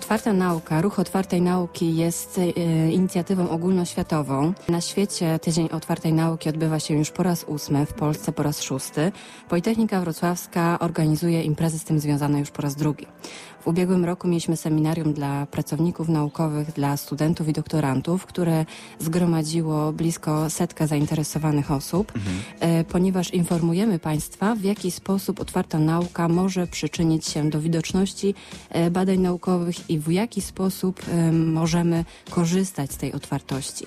Otwarta nauka, ruch otwartej nauki jest inicjatywą ogólnoświatową. Na świecie Tydzień Otwartej Nauki odbywa się już po raz 8, w Polsce po raz 6. Politechnika Wrocławska organizuje imprezy z tym związane już po raz 2. W ubiegłym roku mieliśmy seminarium dla pracowników naukowych, dla studentów i doktorantów, które zgromadziło blisko 100 zainteresowanych osób, ponieważ informujemy Państwa, w jaki sposób otwarta nauka może przyczynić się do widoczności badań naukowych i w jaki sposób możemy korzystać z tej otwartości.